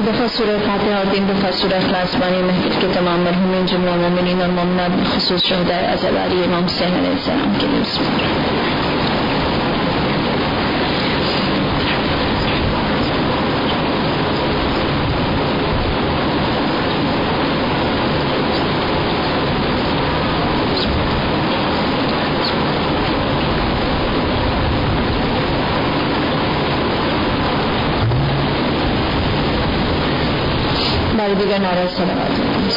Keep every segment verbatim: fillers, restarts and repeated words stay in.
ایک دفعہ سورہ فاتحہ اور تین دفعہ سورہ اخلاص بانی محفل کے تمام مرحومین جملہ مومنین اور مومنات بالخصوص شہدائے عزاداری امام حسین علیہ السلام کے لیے دیگر نعرہ صلوات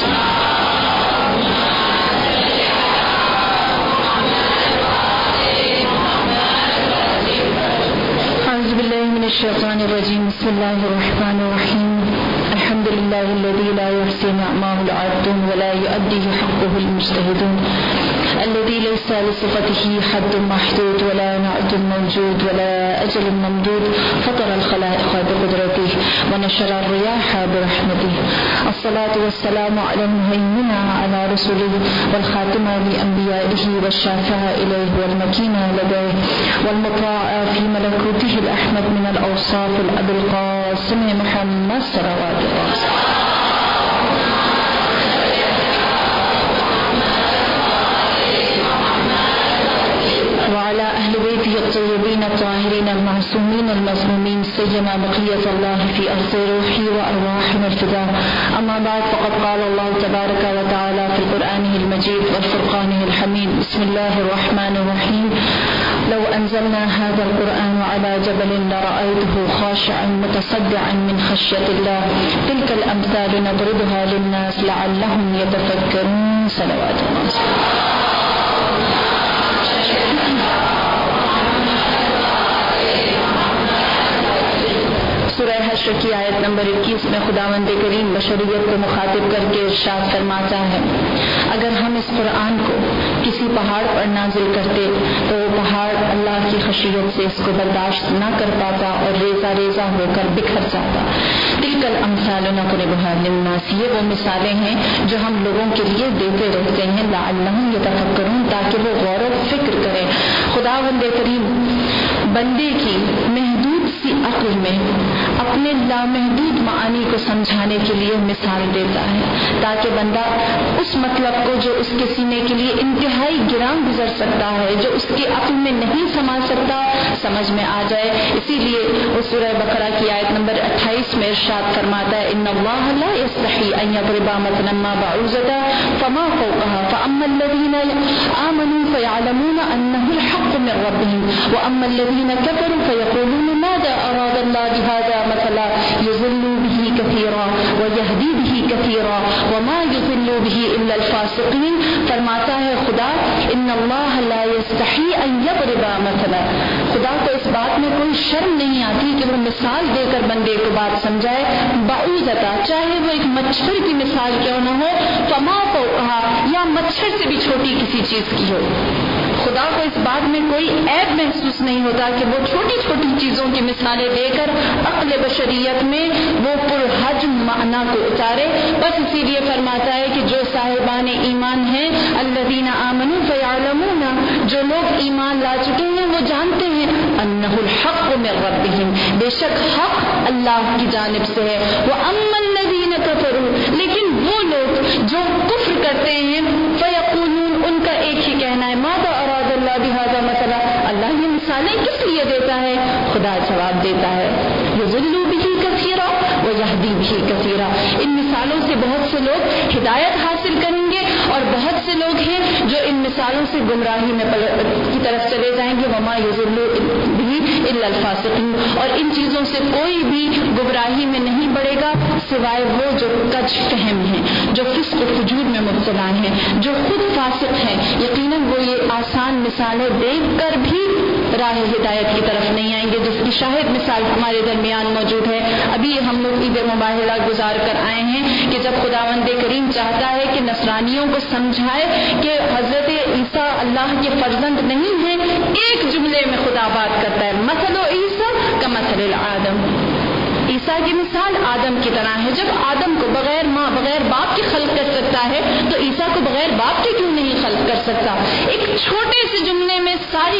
اعوذ باللہ من الشیطان الرجیم بسم اللہ الرحمن الرحیم الحمد للہ الذی لا يحصي نعمه العبد ولا يؤديه حقه المجتهدون الذي ليس لصفته حد محدود ولا نعت موجود ولا أجل ممدود فطر الخلائق بقدرته ونشر الرياح برحمته الصلاة والسلام على المهيمن على رسله والخاتم لأنبيائه والشافع إليه والمكين لديه والمطاع في ملكوته الأحمد من الأوصاف الأبي القاسم محمد صلوات الله وعلى أهل بيته الطيبين الطاهرين المعصومين المظلومين سيما بقية الله في أرض روحي وأرواحنا الفداء أما بعد فقد قال الله تبارك وتعالى في القرآن المجيد والفرقان الحميد بسم الله الرحمن الرحيم لو أنزلنا هذا القرآن على جبل لرأيته خاشعا متصدعا من خشية الله تلك الأمثال نضربها للناس لعلهم يتفكرون صلوات الله سورہ حشر کی آیت نمبر اکیس میں خداوند کریم بشریت کو مخاطب کر کے ارشاد فرماتا ہے اگر ہم اس قرآن کو کسی پہاڑ پر نازل کرتے تو وہ پہاڑ اللہ کی خشیت سے اس کو برداشت نہ کر پاتا اور ریزہ ریزہ ہو کر بکھر جاتا. تلک الامثال نضربها للناس یہ وہ مثالیں ہیں جو ہم لوگوں کے لیے دیتے رہتے ہیں لعلہم یتفکرون تاکہ وہ غور و فکر کریں. خداوند کریم بندے کی محدود سی عقل میں اپنے لامحدود معانی کو سمجھانے کے لیے مثال دیتا ہے تاکہ بندہ اس مطلب کو جو اس کے سینے کے لیے انتہائی گراں گزر سکتا ہے جو اس کی عقل میں نہیں سما سکتا سمجھ میں آ جائے. اسی لیے اس سورہ بقرہ کی آیت نمبر اٹھائیس میں ارشاد فرماتا ہے ان اللہ لا یستحی ان یضرب مثلا ما بعوضۃ فما فوقها فاما الذین آمنوا فیعلمون انه الحق من ربهم واما الذین کفروا فیقولون ماذا اراد اللہ بهذا مثلا يضل به كثيرا ويهدي به كثيرا وما يضل به الا الفاسقين. فرماتا ہے خدا ان اللہ لا يستحی ان يضرب مثلا خدا کو اس بات میں کوئی شرم نہیں آتی کہ وہ مثال دے کر بندے کو بات سمجھائے. بعوضۃ چاہے وہ ایک مچھر کی مثال کیوں نہ ہو فما فوقها یا مچھر سے بھی چھوٹی کسی چیز کی ہو. خدا کو اس بات میں کوئی عیب محسوس نہیں ہوتا کہ وہ چھوٹی چھوٹی چیزوں کی مثالیں دے کر عقل بشریت میں وہ پرحجم معنی کو اتارے. بس اسی لیے فرماتا ہے کہ جو صاحبان ایمان ہیں الذین آمنوا فیعلمون جو لوگ ایمان لا چکے ہیں وہ جانتے ہیں انہ الحق من ربہم بے شک حق اللہ کی جانب سے ہے. واما الذین کفروا لیکن وہ لوگ جو کفر کرتے ہیں فیقولون ان کا ایک ہی کہنا ہے ماذا اراد اللہ بہذا مثلا اللہ یہ مثالیں کس لیے دیتا ہے. خدا جواب دیتا ہے یضل به کثیرا ویہدی به کثیرا ان مثالوں سے بہت سے لوگ ہدایت حاصل کریں گے اور بہت سے لوگ ہیں جو ان مثالوں سے گمراہی میں کی طرف چلے جائیں گے. وما یضل به الا الفاسقین اور ان چیزوں سے کوئی بھی گمراہی میں نہیں بڑھے گا سوائے وہ جو کج فہم ہیں جو فسق و فجور میں مبتلا ہیں جو خود فاسق ہیں. یقیناً وہ یہ آسان مثالیں دیکھ کر بھی راہ ہدایت کی طرف نہیں آئیں گے جس کی شاہد مثال ہمارے درمیان موجود ہے. ابھی ہم لوگ عید مباہلہ گزار کر آئے ہیں کہ جب خداوند کریم چاہتا ہے کہ نصرانیوں کو سمجھائے کہ حضرت عیسیٰ اللہ کے فرزند نہیں ہیں ایک جملے میں خدا بات کرتا ہے مثل عیسیٰ کمثل الآدم عیسیٰ کی مثال آدم کی طرح ہے. جب آدم کو بغیر ماں بغیر باپ کے خلق کر سکتا ہے تو عیسیٰ کو بغیر باپ کے کیوں نہیں خلق کر سکتا. ایک چھوٹے سے جملے میں ساری گتھیاں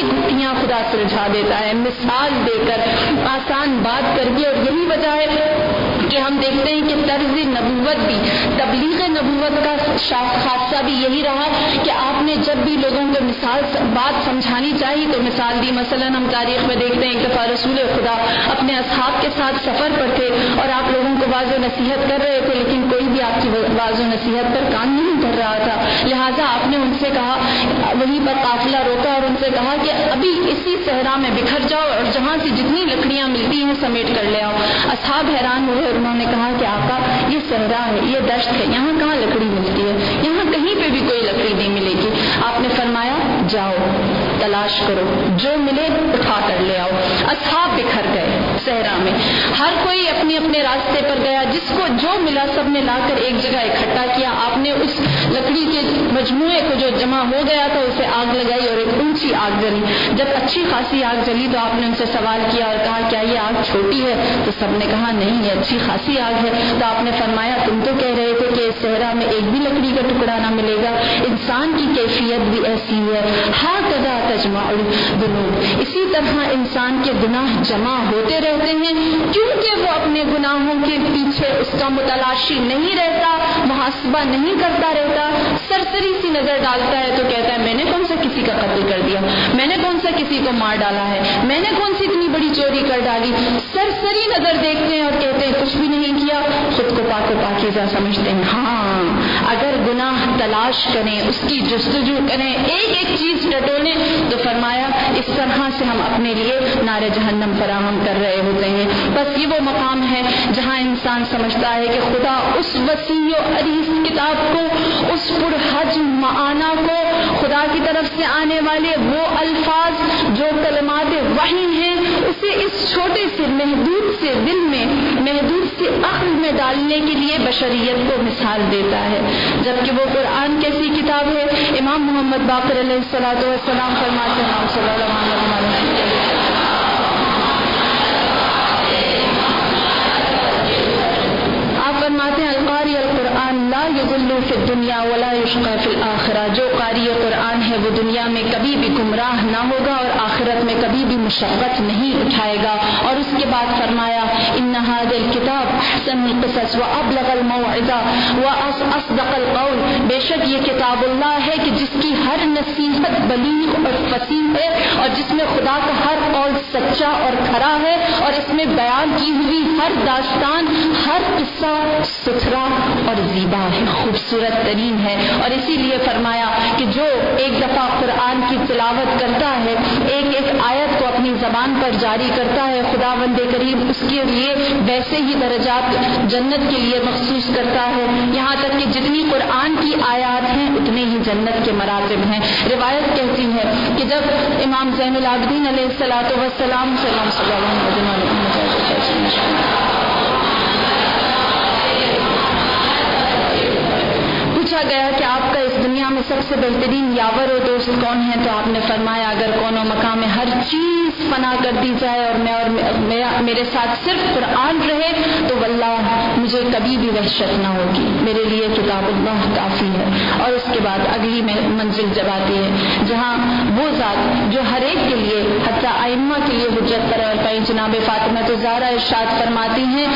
کہانیاں خدا سلجھا دیتا ہے، مثال دے کر، آسان بات کر کے. اور یہی وجہ ہے کہ ہم دیکھتے ہیں کہ طرز نبوت بھی، تبلیغ نبوت کا خاصہ بھی یہی رہا کہ آپ نے جب بھی لوگوں کو مثال بات سمجھانی چاہیے تو مثال دی. مثلا ہم تاریخ میں دیکھتے ہیں ایک دفعہ رسول خدا اپنے اصحاب کے ساتھ سفر پر تھے اور آپ لوگوں کو واضح و نصیحت کر رہے تھے، لیکن کوئی بھی آپ کی واضح و نصیحت پر کام نہیں کر رہا تھا. لہٰذا آپ نے ان سے کہا، وہیں پر قافلہ روکا اور ان سے کہا کہ ابھی اسی صحرا میں بکھر جاؤ اور جہاں سے جتنی لکڑیاں ملتی ہیں سمیٹ کر لے آؤ. اصحاب حیران ہوئے اور انہوں نے کہا کہ آقا یہ صحرا ہے، یہ دشت ہے، یہاں کہاں لکڑی ملتی ہے، یہاں کہیں پہ بھی کوئی لکڑی نہیں ملے گی. آپ نے فرمایا جاؤ تلاش کرو، جو ملے اٹھا کر لے آؤ. اصحاب بکھر گئے صحرا میں، ہر کوئی اپنے اپنے راستے پر گیا، جس کو جو ملا سب نے لا کر ایک جگہ اکٹھا کیا. آپ نے اس لکڑی کے مجموعے کو جو جمع ہو گیا تھا اسے آگ لگائی اور ایک اونچی آگ جلی. جب اچھی خاصی آگ جلی تو آپ نے ان سے سوال کیا اور کہا کیا یہ آگ چھوٹی ہے؟ تو سب نے کہا نہیں یہ اچھی خاصی آگ ہے. تو آپ نے فرمایا تم تو کہہ رہے تھے کہ اس صحرا میں ایک بھی لکڑی کا ٹکڑا نہ ملے گا. انسان کی کیفیت بھی ایسی ہے، ہاں کذا تجمع الذنوب، اسی طرح انسان کے گناہ جمع ہوتے رہتے ہیں کیونکہ وہ اپنے گناہوں کے پیچھے اس کا متلاشی نہیں رہتا، محاسبہ نہیں کرتا رہتا. سرسری سی نظر ڈالتا ہے تو کہتا ہے میں نے کون سا کسی کا قتل کر دیا، میں نے کون سا کسی کو مار ڈالا ہے، میں نے کون سی اتنی بڑی چوری کر ڈالی. سرسری نظر دیکھتے ہیں اور کہتے ہیں کچھ بھی نہیں کیا، خود کو پاک و پاکیزہ سمجھتے ہیں. ہاں اگر گناہ تلاش کریں، اس کی جستجو کریں، ایک ایک چیز ٹٹولیں تو فرمایا اس طرح سے ہم اپنے لیے نار جہنم فراہم کر رہے ہوتے ہیں. بس یہ وہ مقام ہے جہاں انسان سمجھتا ہے کہ خدا اس وسیع و عریض کتاب کو، اس پرحجم معانی کو، خدا کی طرف سے آنے والے وہ الفاظ جو کلمات وحی ہیں، اسے اس چھوٹے سے محدود سے دل میں، محدود سے عقل میں ڈالنے کے لیے بشریت کو مثال دیتا ہے. جبکہ وہ قرآن کیسی کتاب ہے؟ امام محمد باقر علیہ الصلوۃ والسلام فرماتے ہیں صلی اللہ علیہ وسلم، آپ فرماتے ہیں القاری القرآن لا یضل فی الدنیا ولا یشقی فی الآخرہ، جو قاری قرآن ہے وہ دنیا میں کبھی بھی گمراہ نہ ہوگا اور آخرت میں کبھی بھی مشقت نہیں اٹھائے گا. اور اس کے بعد فرمایا ان ھذا الکتاب احسن القصص وابلغ الموعظہ واصدق القول، بے شک یہ کتاب اللہ ہے کہ جس کی ہر نصیحت بلیغ اور فصیح ہے اور جس میں خدا کا ہر قول سچا اور کھرا ہے اور اس میں بیان کی ہوئی ہر داستان، ہر قصہ ستھرا اور زیبا ہے، خوبصورت ترین ہے. اور اسی لیے فرمایا کہ جو ایک دفعہ قرآن کی تلاوت کرتا ہے، ایک ایک آیت کو اپنی زبان پر جاری کرتا ہے، خداوند کریم اس کے لیے ویسے ہی درجات جنت کے لیے مخصوص کرتا ہے. یہاں تک کہ جتنی قرآن کی آیات ہیں اتنے ہی جنت کے مراتب ہیں. روایت کہتی ہے کہ جب امام زین العابدین علیہ الصلوۃ والسلام صلی اللہ علیہ وسلم پوچھا گیا کہ آپ کا اس دنیا میں سب سے بہترین یاور و دوست کون ہے، تو آپ نے فرمایا اگر کون و مقام میں ہر چیز فنا کر دی جائے اور میں اور میرا میرے ساتھ صرف قرآن رہے تو واللہ مجھے کبھی بھی وحشت نہ ہوگی، میرے لیے کتاب اللہ کافی ہے. اور اس کے بعد اگلی منزل جب آتی ہے جہاں وہ ذات جو ہر ایک کے لیے حتیٰ ائمہ کے لیے حجت قرار پائی، جناب فاطمہ الزہرا ارشاد فرماتی ہیں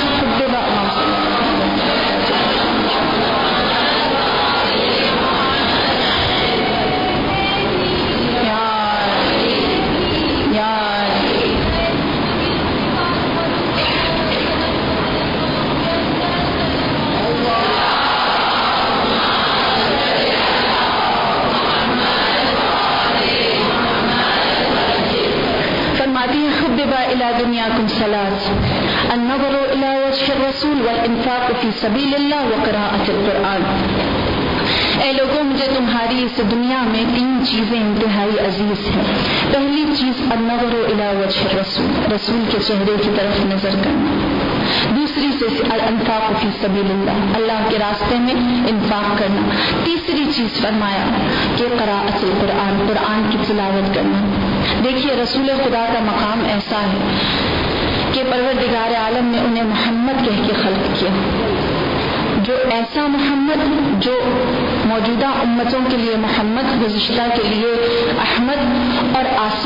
دنیاکم ثلاث النظر الى وجه الرسول والانفاق في سبيل الله وقراءة القرآن. اے لوگوں مجھے تمہاری اس دنیا میں تین چیزیں انتہائی عزیز ہیں. پہلی چیز النظر الى وجه الرسول، رسول کے چہرے کی طرف نظر کرنا. دوسری سے الانفاق فی سبیل اللہ، اللہ کے راستے میں انفاق کرنا. تیسری چیز فرمایا کہ قراءۃ القرآن، قرآن کی تلاوت کرنا. دیکھیے رسول خدا کا مقام ایسا ہے کہ پروردگار عالم نے انہیں محمد کہہ کے خلق کیا، جو ایسا محمد جو موجودہ امتوں کے لیے محمد، گزشتہ کے لیے احمد، اور آسمان پر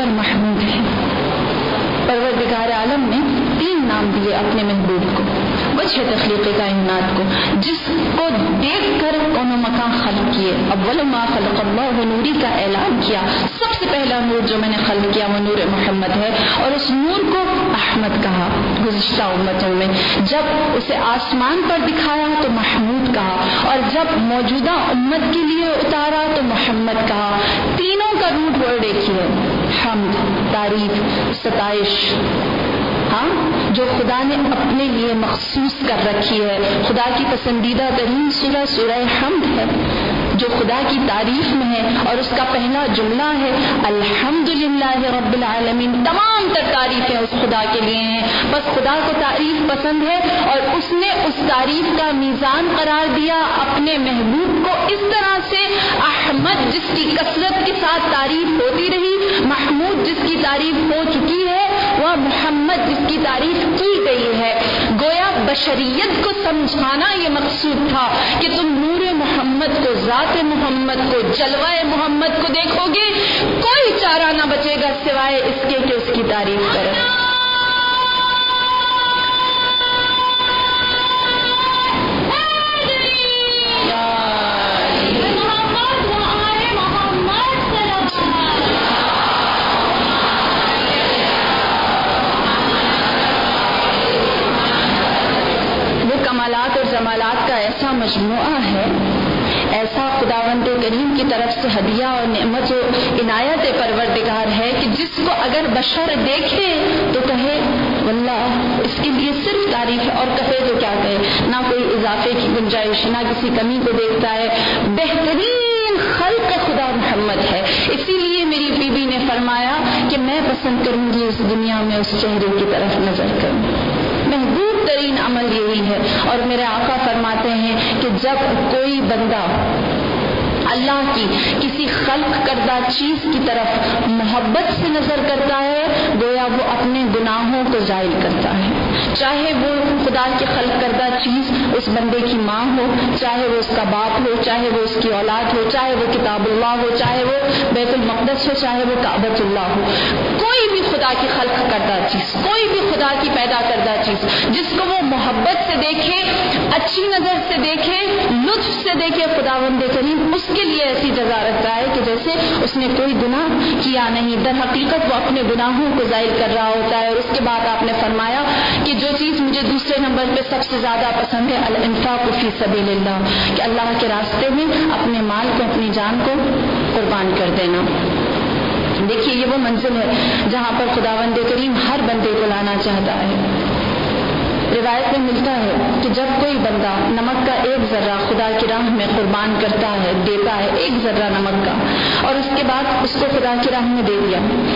پر محمود ہے۔ پروردگار عالم نے تین نام دیے اپنے محبوب کو، وجہ تخلیق کائنات کو، جس کو دیکھ کر کون و مکان خلق کیے۔ اول ما خلق اللہ نوری کا اعلان کیا، سب سے پہلا نور جو میں نے خلق کیا وہ نور محمد ہے، اور اس نور کو احمد کہا۔ گزشتہ امتوں میں جب اسے آسمان پر دکھایا تو محمود کہا، اور جب موجودہ امت کے لیے اتارا تو محمد کہا۔ تینوں کا روٹ ورڈ ایک ہی ہے، حمد، تعریف، ستائش، ہاں جو خدا نے اپنے لیے مخصوص کر رکھی ہے۔ خدا کی پسندیدہ ترین سورہ سورہ حمد ہے جو خدا کی تعریف میں ہے، اور اس کا پہلا جملہ ہے الحمدللہ رب العالمین۔ تمام تر تعریفیں اس خدا کے لیے ہیں، بس خدا کو تعریف پسند ہے اور اس نے اس تعریف کا میزان قرار دیا اپنے محبوب کو اس طرح سے، احمد جس کی کثرت کے ساتھ تعریف ہوتی رہی، محمود جس کی تعریف ہو چکی ہے، وہ محمد جس کی تعریف کی گئی ہے۔ گویا بشریت کو سمجھانا یہ مقصود تھا کہ تم نور محمد کو، ذات محمد کو، جلوہ محمد کو دیکھو گے، کوئی چارہ نہ بچے گا سوائے اس کے کہ اس کی تعریف کرے۔ جمالات کا ایسا مجموعہ ہے، ایسا خداوند کریم کی طرف سے ہدیہ اور نعمت و عنایت پروردگار ہے کہ جس کو اگر بشر دیکھے تو کہے واللہ اس کے لیے صرف تعریف ہے، اور کہے تو کیا کہے، نہ کوئی اضافے کی گنجائش، نہ کسی کمی کو دیکھتا ہے۔ بہترین خلق خدا محمد ہے، اسی لیے میری بی بی نے فرمایا کہ میں پسند کروں گی اس دنیا میں اس چہرے کی طرف نظر کروں۔ محبوب ترین عمل یہی ہے، اور میرے آقا فرماتے ہیں کہ جب کوئی بندہ اللہ کی کسی خلق کردہ چیز کی طرف محبت سے نظر کرتا ہے، گویا وہ اپنے گناہوں کو زائل کرتا ہے۔ چاہے وہ خدا کی خلق کردہ چیز اس بندے کی ماں ہو، چاہے وہ اس کا باپ ہو، چاہے وہ اس کی اولاد ہو، چاہے وہ کتاب اللہ ہو، چاہے وہ بیت المقدس ہو، چاہے وہ کعبۃ اللہ ہو، کوئی بھی خدا کی خلق کردہ چیز، کوئی بھی خدا کی پیدا کردہ چیز جس کو وہ محبت سے دیکھے، اچھی نظر سے دیکھے، لطف سے دیکھے، خداوند کریم اس کے لیے ایسی جزا رکھتا ہے کہ جیسے اس نے کوئی گناہ کیا نہیں۔ در حقیقت وہ اپنے گناہوں کو ظاہر کر رہا ہوتا ہے۔ اور اس کے بعد آپ نے فرمایا کہ جو چیز مجھے دوسرے نمبر پہ سب سے زیادہ پسند ہے الانفاق فی سبیل اللہ، کہ اللہ کے راستے میں اپنے مال کو، اپنی جان کو قربان کر دینا۔ دیکھیے یہ وہ منزل ہے جہاں پر خداوند کریم ہر بندے کو لانا چاہتا ہے۔ روایت میں ملتا ہے کہ جب کوئی بندہ نمک کا ایک ذرہ خدا کی راہ میں قربان کرتا ہے، دیتا ہے ایک ذرہ نمک کا، اور اس کے بعد اس کو خدا کی راہ میں دے دیا،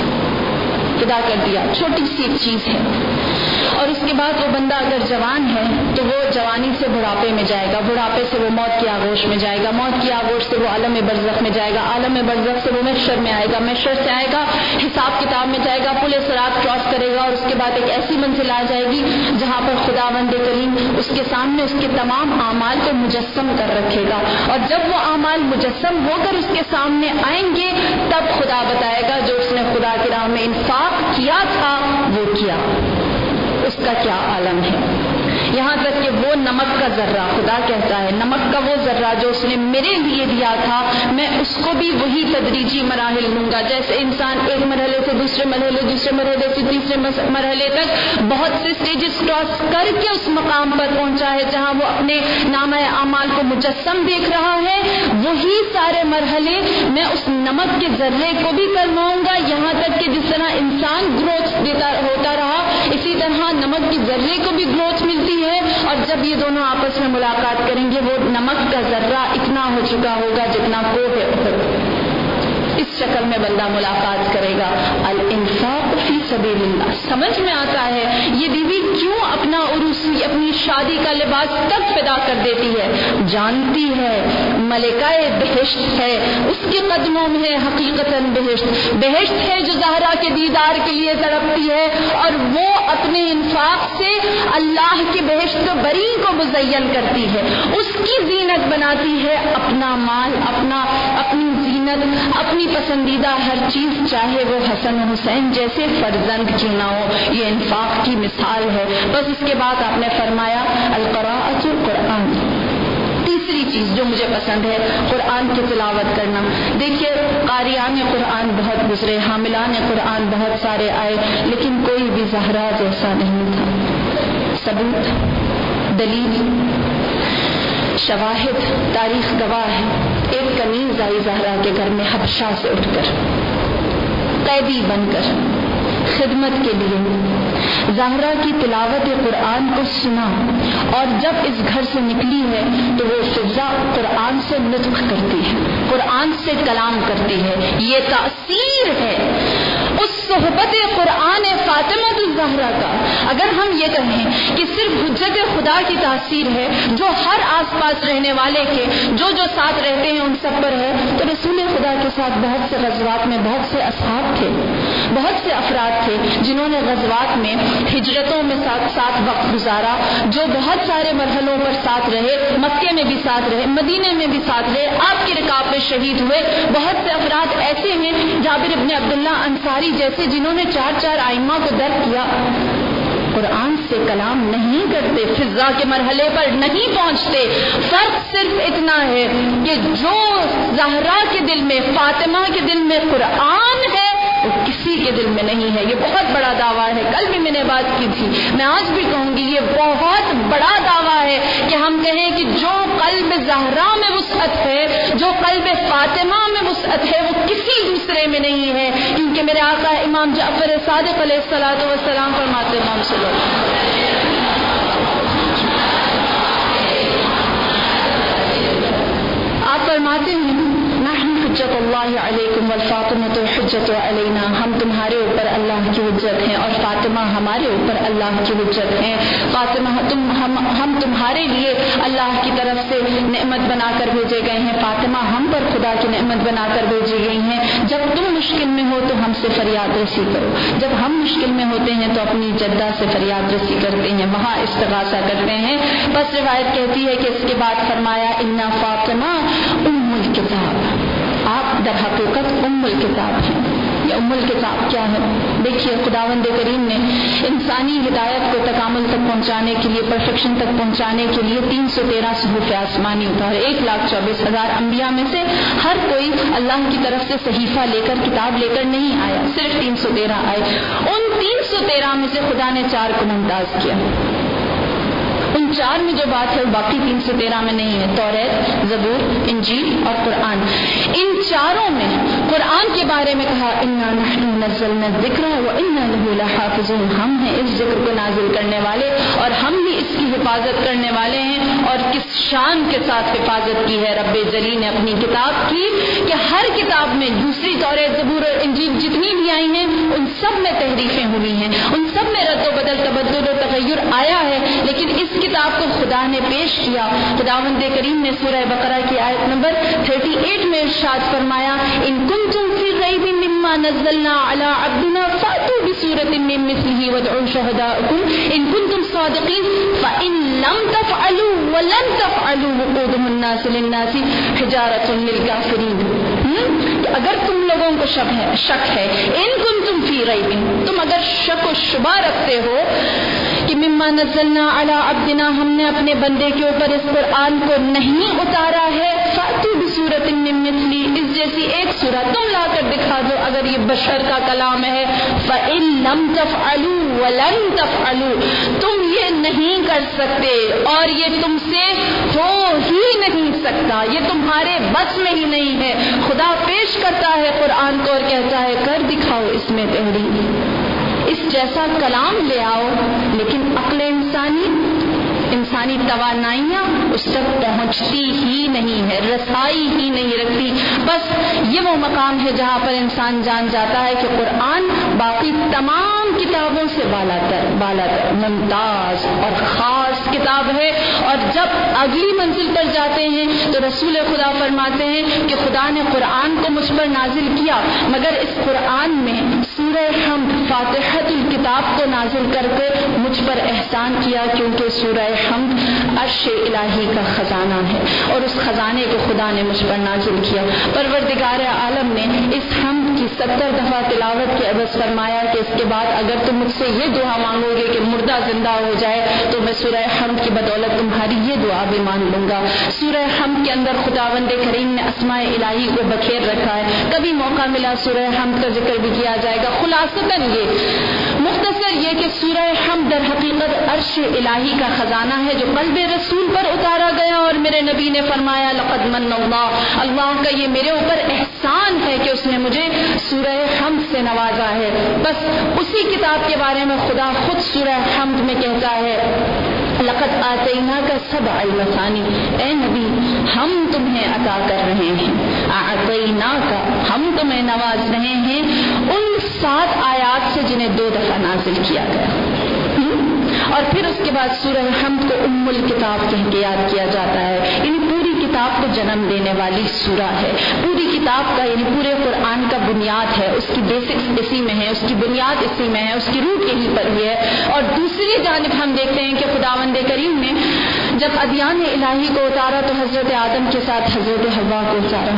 فدا کر دیا، چھوٹی سی ایک چیز ہے، اور اس کے بعد وہ بندہ اگر جوان ہے تو وہ جوانی سے بڑھاپے میں جائے گا، بڑھاپے سے وہ موت کی آغوش میں جائے گا، موت کی آغوش سے وہ عالم برزخ میں جائے گا، عالم برزخ سے وہ محشر میں آئے گا، محشر سے آئے گا حساب کتاب میں جائے گا، پل صراط کراس کرے گا، اور اس کے بعد ایک ایسی منزل آ جائے گی جہاں پر خداوند کریم اس کے سامنے اس کے تمام اعمال کو مجسم کر رکھے گا، اور جب وہ اعمال مجسم ہو کر اس کے سامنے آئیں گے تب خدا بتائے گا جو اس نے خدا کی راہ میں انفاق کیا تھا وہ کیا، اس کا کیا عالم ہے۔ یہاں تک کہ وہ نمک کا ذرہ، خدا کہتا ہے نمک کا وہ ذرہ جو اس نے میرے لیے دیا تھا، میں اس کو بھی وہی تدریجی مراحل دوں گا، جیسے انسان ایک مرحلے سے دوسرے مرحلے، دوسرے مرحلے سے تیسرے مرحلے تک بہت سے سٹیجز کراس کر کے اس مقام پر پہنچا ہے جہاں وہ اپنے نامہ اعمال کو مجسم دیکھ رہا ہے، وہی سارے مرحلے میں اس نمک کے ذرے کو بھی کرواؤں گا، یہاں تک کہ جس طرح انسان گروتھ دیتا ہوتا رہا اسی طرح نمک کے ذرے کو بھی گروتھ ملتی ہے، اور جب یہ دونوں آپس میں ملاقات کریں گے وہ نمک کا ذرہ اتنا ہو چکا ہوگا جتنا کوہ احد، اس شکل میں بندہ ملاقات کرے گا۔ الانفاق فی سبیل اللہ، سمجھ میں آتا ہے یہ بیوی کیوں اپنا عروسی، اپنی شادی کا لباس تک فدا کر دیتی ہے، جانتی ہے ملکہ بہشت ہے، اس کے قدموں میں ہے حقیقتاً بہشت، بہشت ہے جو زہرا کے دیدار کے لیے تڑپتی ہے، اور وہ اپنے انفاق سے اللہ کی بہشت کو بری کو مزین کرتی ہے، اس کی زینت بناتی ہے، اپنا مال، اپنا اپنی زینت زینت، اپنی پسندیدہ ہر چیز چاہے وہ حسن و حسین جیسے فرزند کیوں نہ ہو، یہ انفاق کی مثال ہے۔ بس اس کے بعد آپ نے فرمایا القراءۃ القرآن، تیسری چیز جو مجھے پسند ہے قرآن کی تلاوت کرنا۔ دیکھیے قاریان قرآن بہت گزرے، حاملان قرآن بہت سارے آئے، لیکن کوئی بھی زہرا جیسا نہیں تھا۔ ثبوت، دلیل، شواہد، تاریخ گواہ ہے۔ ایک کنیز آئی زہرا کے گھر میں حبشہ سے اٹھ کر، قیدی بن کر خدمت کے لیے، زہرا کی تلاوت قرآن کو سنا، اور جب اس گھر سے نکلی ہے تو وہ فضا قرآن سے نطق کرتی ہے، قرآن سے کلام کرتی ہے۔ یہ تاثیر ہے اس صحبت قرآن فاطمہ الزہرا کا۔ اگر ہم یہ کہیں کہ صرف حجت خدا کی تاثیر ہے جو ہر آس پاس رہنے والے کے جو جو ساتھ رہتے ہیں ان سب پر ہے، تو رسول خدا کے ساتھ بہت سے غزوات میں بہت سے اصحاب تھے، بہت سے افراد تھے جنہوں نے غزوات میں ہجرتوں میں ساتھ ساتھ وقت گزارا، جو بہت سارے مرحلوں پر ساتھ رہے، مکے میں بھی ساتھ رہے، مدینے میں بھی ساتھ رہے، آپ کی رکاب میں شہید ہوئے۔ بہت سے افراد ایسے ہیں، جابر ابن عبداللہ انصاری جیسے، جنہوں نے چار چار ائمہ کو درک کیا، قرآن سے کلام نہیں کرتے، فضا کے مرحلے پر نہیں پہنچتے۔ فرق صرف اتنا ہے کہ جو زہرا کے دل میں، فاطمہ کے دل میں قرآن ہے وہ کسی کے دل میں نہیں ہے۔ یہ بہت بڑا دعویٰ ہے، کل بھی میں نے بات کی تھی، میں آج بھی کہوں گی، یہ بہت بڑا دعویٰ ہے کہ ہم کہیں کہ جو قلب زہرا میں وسعت ہے، جو قلب فاطمہ میں وسعت ہے، وہ کسی دوسرے میں نہیں ہے، کیونکہ میرے آقا امام جعفر صادق علیہ الصلوۃ والسلام فرماتے ہیں، صلی اللہ علیہ وسلم، آپ فرماتے ہیں نحن حجت اللہ علیکم والفاطمۃ حجت علینا، ہم تمہارے اوپر اللہ کی حجت ہیں اور فاطمہ ہمارے اوپر اللہ کی حجت ہیں۔ فاطمہ تم ہم ہم تمہارے لیے اللہ کی طرف سے نعمت بنا کر بھیجے گئے ہیں، فاطمہ ہم پر خدا کی نعمت بنا کر بھیجی گئی ہیں۔ جب تم مشکل میں ہو تو ہم سے فریاد رسی کرو، جب ہم مشکل میں ہوتے ہیں تو اپنی جدہ سے فریاد رسی کرتے ہیں، وہاں استغاثہ کرتے ہیں۔ بس روایت کہتی ہے کہ اس کے بعد فرمایا انا فاطمہ ام الکتاب، آپ در حقیقت ام الکتاب ہیں۔ یہ ام الکتاب کیا ہے؟ دیکھیے خداوند کریم نے انسانی ہدایت کو تکامل تک پہنچانے کے لیے، پرفیکشن تک پہنچانے کے لیے تین سو تیرہ صحف آسمانی اتارے۔ ایک لاکھ چوبیس ہزار انبیاء میں سے ہر کوئی اللہ کی طرف سے صحیفہ لے کر، کتاب لے کر نہیں آیا، صرف تین سو تیرہ آئے۔ ان تین سو تیرہ میں سے خدا نے چار کو ممتاز کیا، ان چار میں جو بات ہے باقی تین سو تیرہ میں نہیں ہے، توریت، زبور، انجیل اور قرآن۔ ان چاروں میں قرآن کے بارے میں کہا انا نحن نزلنا الذکر وانا له لحافظون، ہم ہیں اس ذکر کو نازل کرنے والے اور ہم بھی اس کی حفاظت کرنے والے ہیں۔ اور کس شان کے ساتھ حفاظت کی ہے رب جلی نے اپنی کتاب کی کہ ہر کتاب میں دوسری توریت، زبور اور انجیل جتنی بھی آئی ہیں ان سب میں تحریفیں ہوئی ہیں، ان سب میں رد و بدل، تبدل و تغیر آیا ہے، لیکن اس کتاب کو خدا نے پیش کیا۔ خداوند کریم نے سورہ بقرہ کی آیت نمبر اڑتیس میں ارشاد فرمایا ان کنتم فی ریب مما نزلنا علی عبدنا فاتوا بسورۃ من مثلہ وادعوا شہداءکم ان کنتم صادقین فإن لم تفعلوا ولن تفعلوا وقودہ الناس للناس حجارۃ للکافرین۔ اگر تم لوگوں کو شک ہے شک ہے ان کنتم فی ریب، تم اگر شک و شبہ رکھتے ہو کہ مما نزلنا علی عبدنا، ہم نے اپنے بندے کے اوپر اس قرآن کو نہیں اتارا ہے، فاتوا بسورۃ من مثلی، اس جیسی ایک سورہ تم لا کر دکھا دو اگر یہ بشر کا کلام ہے۔ فإن لم تفعلوا ولن تفعلوا، تم یہ نہیں کر سکتے اور یہ تم سے ہو ہی نہیں سکتا، یہ تمہارے بس میں ہی نہیں ہے۔ خدا پیش کرتا ہے قرآن کو اور کہتا ہے کر دکھاؤ اس میں تحریر، اس جیسا کلام لے آؤ، لیکن عقل انسانی انسانی توانائیاں اس تک پہنچتی ہی نہیں ہے، رسائی ہی نہیں رکھتی۔ بس یہ وہ مقام ہے جہاں پر انسان جان جاتا ہے کہ قرآن باقی تمام کتابوں سے بالاتر بالاتر ممتاز اور خاص کتاب ہے. اور جب اگلی منزل پر جاتے ہیں تو رسول خدا فرماتے ہیں کہ خدا نے قرآن کو مجھ پر نازل کیا، مگر اس قرآن میں سورہ حمد فاتحۃ الکتاب کو نازل کر کے مجھ پر احسان کیا، کیونکہ سورہ حمد عرش الہی کا خزانہ ہے اور اس خزانے کو خدا نے مجھ پر نازل کیا. پروردگار عالم نے اس حمد کی ستر دفعہ تلاوت کے عوض فرمایا کہ اس کے بعد اگر تم مجھ سے یہ دعا مانگو گے کہ مردہ زندہ ہو جائے تو میں سورہ حمد کی بدولت تمہاری یہ دعا بھی مان لوں گا. سورہ حمد کے اندر خداوند کریم نے اسماء الہی کو بکھیر رکھا ہے. کبھی موقع ملا سورہ حمد کا ذکر بھی کیا جائے گا. خلاصتاً یہ مختصر یہ کہ سورہ حمد در حقیقت عرش الہی کا خزانہ ہے جو قلب رسول پر اتارا گیا، اور میرے نبی نے فرمایا لقد من اللہ، اللہ کا یہ میرے اوپر احسان ہے کہ اس نے مجھے سورہ حمد سے نوازا ہے. بس اسی کتاب کے بارے میں خدا خود سورہ حمد میں کہتا ہے لقد آتیناک سبع المثانی، اے نبی ہم تمہیں عطا کر رہے ہیں، آتیناک ہم تمہیں نواز رہے ہیں ان سات آیات سے جنہیں دو دفعہ نازل کیا گیا. اور پھر اس کے بعد سورہ حمد کو ام الکتاب کہہ کے یاد کیا جاتا ہے، یعنی پوری کتاب کو جنم دینے والی سورہ ہے. پوری کتاب کا یعنی پورے قرآن کا بنیاد ہے، اس کی بیسکس اسی میں ہے، اس کی بنیاد اسی میں ہے، اس کی روٹ یہیں پر ہی ہے. اور دوسری جانب ہم دیکھتے ہیں کہ خداوند کریم نے جب ادیان الہی کو اتارا تو حضرت آدم کے ساتھ حضرت حوا کو اتارا.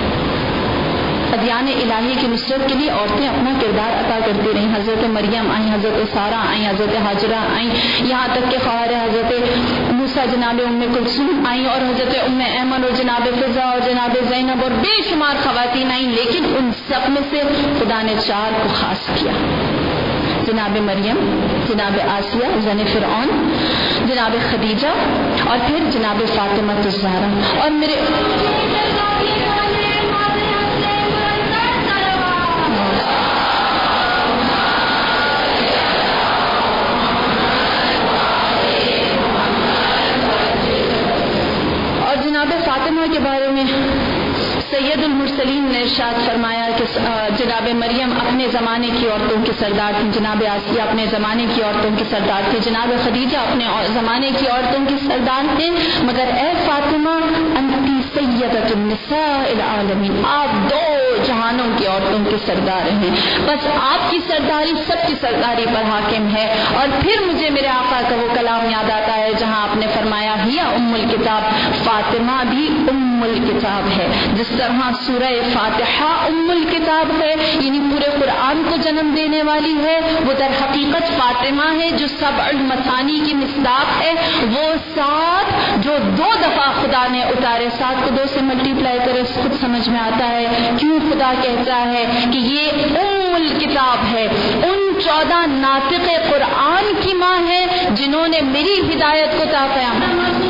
ادیان الہی کی نصرت کے لیے عورتیں اپنا کردار عطا کرتی رہیں. حضرت مریم آئیں، حضرت سارہ آئیں، حضرت حاجرہ آئیں، یہاں تک کہ خواہر حضرت موسیٰ جناب ام کلثوم آئیں، اور حضرت ام ایمن اور جناب فضا اور جناب زینب اور بے شمار خواتین آئیں. لیکن ان سب میں سے خدا نے چار کو خاص کیا، جناب مریم، جناب آسیہ زن فرعون، جناب خدیجہ اور پھر جناب فاطمہ الزہرا. اور میرے جناب فاطمہ کے بارے میں سید المرسلین نے ارشاد فرمایا کہ جناب مریم اپنے زمانے کی عورتوں کے سردار تھیں، جناب آسیہ اپنے زمانے کی عورتوں کے سردار تھیں، جناب خدیجہ اپنے زمانے کی عورتوں کے سردار تھے، مگر اے فاطمہ انتی سیدۃ النساء العالمین، آپ دو جہانوں کی عورتوں کے سردار ہیں. بس آپ کی سرداری سب کی سرداری پر حاکم ہے. اور پھر مجھے میرے آقا کا وہ کلام یاد آتا ہے جہاں آپ نے فرمایا ہی ام الکتاب، فاطمہ بھی ام الکتاب ہے. جس طرح سورہ فاتحہ ام الکتاب ہے، یعنی پورے قرآن کو جنم دینے والی ہے، وہ در حقیقت فاطمہ ہے جو سبع المثانی کی مصداق ہے. وہ سات جو دو دفعہ خدا نے اتارے، سات کو دو سے ملٹی پلائی کرے خود سمجھ میں آتا ہے کیوں خدا کہتا ہے کہ یہ ام الکتاب ہے. ان چودہ ناطق قرآن کی ماں ہے جنہوں نے میری ہدایت کو تا قیامت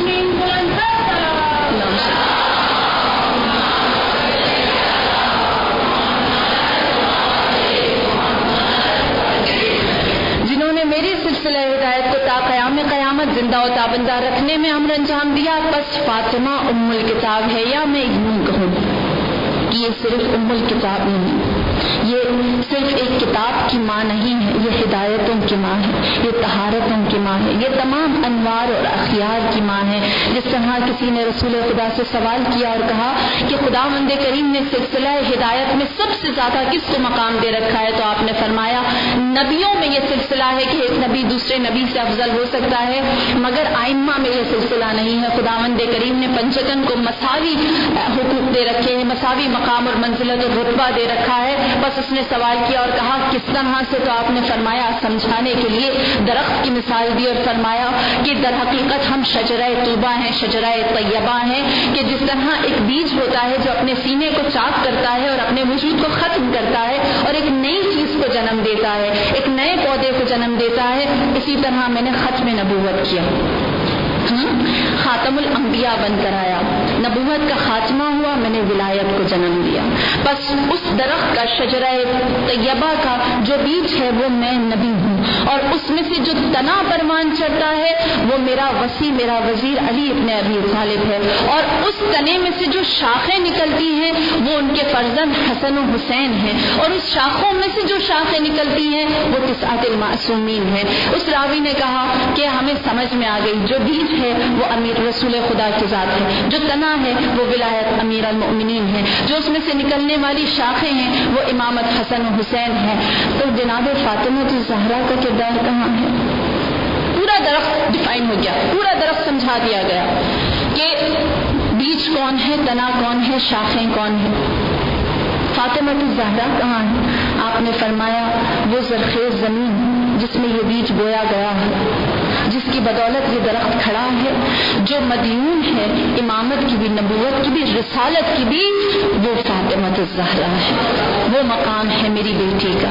میری سلسلہ ہدایت کو تا قیام قیامت زندہ و تابندہ رکھنے میں امر انجام دیا. بس فاطمہ ام الکتاب ہے. یا میں یوں کہوں کہ یہ صرف ام الکتاب نہیں، یہ صرف ایک کتاب کی ماں نہیں ہے، یہ ہدایتوں کی ماں ہے، یہ طہارتوں کی ماں ہے، یہ تمام انوار اور اخیار کی ماں ہے. جس طرح کسی نے رسول خدا سے سوال کیا اور کہا کہ خداوند کریم نے سلسلہ ہدایت میں سب سے زیادہ کس کو مقام دے رکھا ہے، تو آپ نے فرمایا نبیوں میں یہ سلسلہ ہے کہ ایک نبی دوسرے نبی سے افضل ہو سکتا ہے، مگر ائمہ میں یہ سلسلہ نہیں ہے. خداوند کریم نے پنجتن کو مساوی حقوق دے رکھے ہیں، مساوی مقام اور منزلت اور رتبہ دے رکھا ہے. بس اس نے سوال کیا اور کہا کس طرح سے، تو آپ نے فرمایا سمجھانے کے لیے درخت کی مثال دی اور فرمایا کہ در حقیقت ہم شجرہ طوبہ ہیں، شجرہ طیبہ ہیں، کہ جس طرح ایک بیج ہوتا ہے جو اپنے سینے کو چاک کرتا ہے اور اپنے وجود کو ختم کرتا ہے اور ایک نئی چیز کو جنم دیتا ہے، ایک نئے پودے کو جنم دیتا ہے، اسی طرح میں نے ختم نبوت کیا، خاتم الانبیاء بن کر آیا، نبوت کا خاتمہ ہوا. ہوا میں نے ولایت کو جنم دیا. بس اس درخت کا شجرہ طیبہ کا جو بیج ہے وہ میں نبی ہوں, اور اس میں سے جو تنا پروان چڑھتا ہے وہ میرا وصی میرا وزیر علی ابن ابی طالب ہے, اور اس تنے میں سے جو شاخیں نکلتی ہیں وہ ان کے فرزند حسن و حسین ہیں, اور اس شاخوں میں سے جو شاخیں نکلتی ہیں وہ تسعۃ المعصومین ہیں. اس راوی نے کہا کہ ہمیں سمجھ میں آ گئی, جو بیج ہے وہ امیر رسول خدا کی ذات ہے, جو تنا ہے وہ ولایت امیر المؤمنین ہے, جو اس میں سے نکلنے والی شاخیں ہیں وہ امامت حسن و حسین ہے. تو جناب فاطمہ الزہرا کا کردار کہاں ہے؟ پورا درخت ڈیفائن ہو گیا, پورا درخت سمجھا دیا گیا کہ بیج کون ہے, تنا کون ہے, شاخیں کون ہیں. فاطمہ الزہرا کہاں ہے؟ آپ نے فرمایا وہ زرخیز زمین جس میں یہ بیج بویا گیا ہے, جس کی بدولت یہ درخت کھڑا ہے, جو مدیون ہے امامت کی بھی, نبوت کی بھی, رسالت کی بھی, وہ فاطمہ الزہرا ہے. وہ مقام ہے میری بیٹی کا.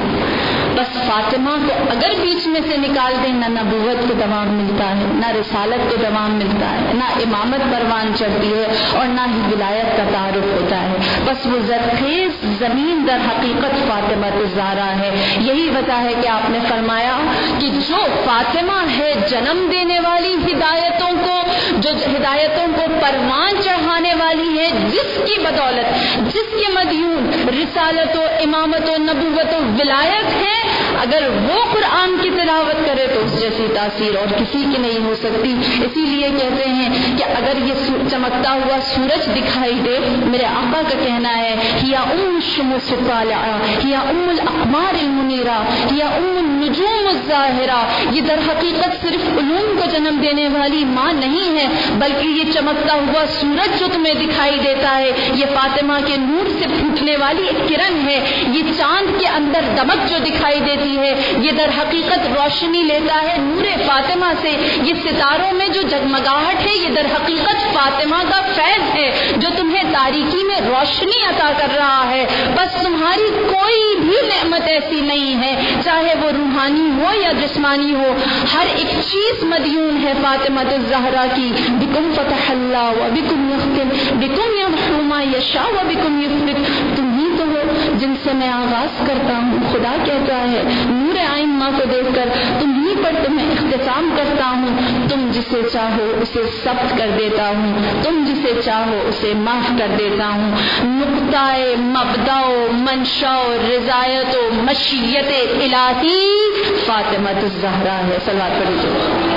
بس فاطمہ کو اگر بیچ میں سے نکال دیں, نہ نبوت کو دوام ملتا ہے, نہ رسالت کو دوام ملتا ہے, نہ امامت پروان چڑھتی ہے, اور نہ ہی ولایت کا تعارف ہوتا ہے. بس وہ زرخیز زمین در حقیقت فاطمہ الزہرا ہے. یہی وجہ ہے کہ آپ نے فرمایا کہ جو فاطمہ ہے جنم دینے والی ہدایتوں کو, جو ہدایتوں کو پروان چڑھانے والی ہے, جس کی بدولت, جس کے مدیون رسالت و امامت و نبوت و ولایت ہے, اگر وہ قرآن کی تلاوت کرے تو اس جیسی تاثیر اور کسی کی نہیں ہو سکتی. اسی لیے کہتے ہیں کہ اگر یہ چمکتا ہوا سورج دکھائی دے, میرے آقا کا کہنا ہے ہیا ام الشموس الطالعہ, ہیا ام الاقمار المنیرہ, ہیا ام النجوم الظاہرہ. یہ در حقیقت صرف علوم کو جنم دینے والی ماں نہیں ہے, بلکہ یہ چمکتا ہوا سورج جو تمہیں دکھائی دیتا ہے یہ فاطمہ کے نور سے پھوٹنے والی ایک کرن ہے. یہ چاند کے اندر دمک جو دکھائی دیتی ہے یہ در حقیقت روشنی لیتا ہے نور فاطمہ سے. یہ ستاروں میں جو جگمگاہٹ ہے یہ در حقیقت فاطمہ کا فیض ہے جو تمہیں تاریکی میں روشنی عطا کر رہا ہے. بس تمہاری کوئی بھی نعمت ایسی نہیں ہے, چاہے وہ روحانی ہو یا جسمانی ہو, ہر ایک چیز مدیون ہے فاطمہ الزہرا کی. بکم فتح اللہ و بکم یختم, بکم یمحو ما یشاء و بکم یثبت. تم ہی تو ہو جن سے میں آغاز کرتا ہوں. خدا کہتا ہے نور آئمہ کو دیکھ کر, تم ہی پر تمہیں اختتام کرتا ہوں. تم جسے چاہو اسے ثبت کر دیتا ہوں, تم جسے چاہو اسے معاف کر دیتا ہوں. نقطہ مبدا و منشا و رضایت و مشیت الہی فاطمہ الزہرا ہے. صلوات پڑھیے.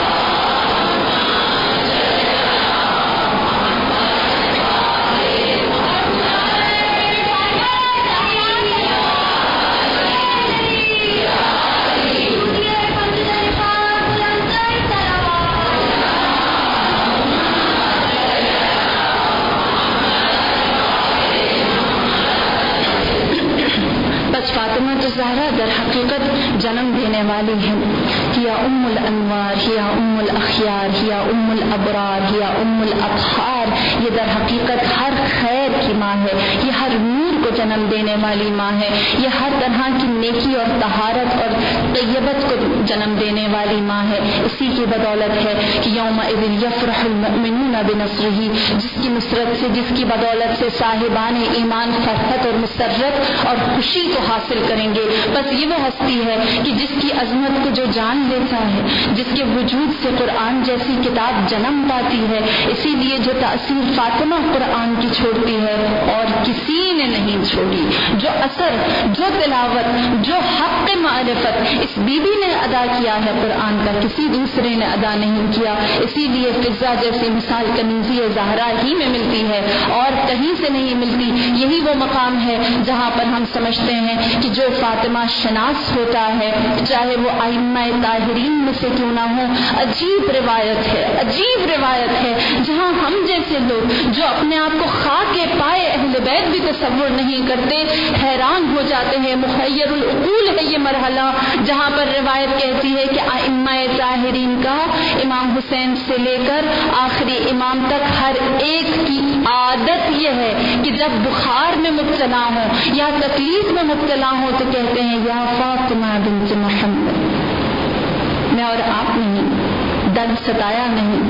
فاطمہ الزہرا در حقیقت جنم دینے والی ہے. ہیا ام الانوار, ہیا ام الاخیار, ہیا ام الابرار, ہیا ام الاطہار. یہ در حقیقت ہر خیر کی ماں ہے, یہ ہر نور کو جنم دینے والی ماں ہے, یہ ہر طرح کی نیکی اور طہارت اور طیبت کو جنم دینے والی ماں ہے. اسی کی بدولت ہے کہ یومئذ یفرح المؤمنون بنصرہ, جس کی نصرت سے, جس کی بدولت سے صاحبان ایمان فرحت اور مسرت اور خوشی کو حاصل کریں گے. بس یہ وہ ہستی ہے کہ جس کی عظمت کو جو جان لیتا ہے, جس کے وجود سے قرآن جیسی کتاب جنم پاتی ہے. اسی لیے جو تاثیر فاطمہ قرآن کی چھوڑتی ہے اور کسی نے نہیں چھوڑی, جو اثر, جو تلاوت, جو حق معرفت اس بی بی نے ادا کیا ہے قرآن کا, کسی دوسرے نے ادا نہیں کیا. اسی لیے فضا جیسی مثال کنیزی زہرا ہی میں ملتی ہے اور کہیں سے نہیں ملتی. یہی وہ مقام ہے جہاں پر ہم سمجھتے ہیں کہ جو فاطمہ شناس ہوتا ہے, چاہے وہ ائمہ طاہرین میں سے کیوں نہ ہو, عجیب روایت ہے, عجیب روایت ہے جہاں ہم جیسے لوگ جو اپنے آپ کو خاک پائے اہل بیت بھی تصور نہیں کرتے, حیران ہو جاتے ہیں. مخیر العقول ہے یہ مرحلہ جہاں پر روایت کہتی ہے کہ ائمہ طاہرین کا امام حسین سے لے کر آخری امام تک ہر ایک کی عادت یہ ہے کہ جب بخار میں مبتلا ہو یا تکلیف میں مبتلا ہو تو کہتے ہیں یا فاطمہ بنت محمد, میں اور آپ نہیں, درد ستایا نہیں,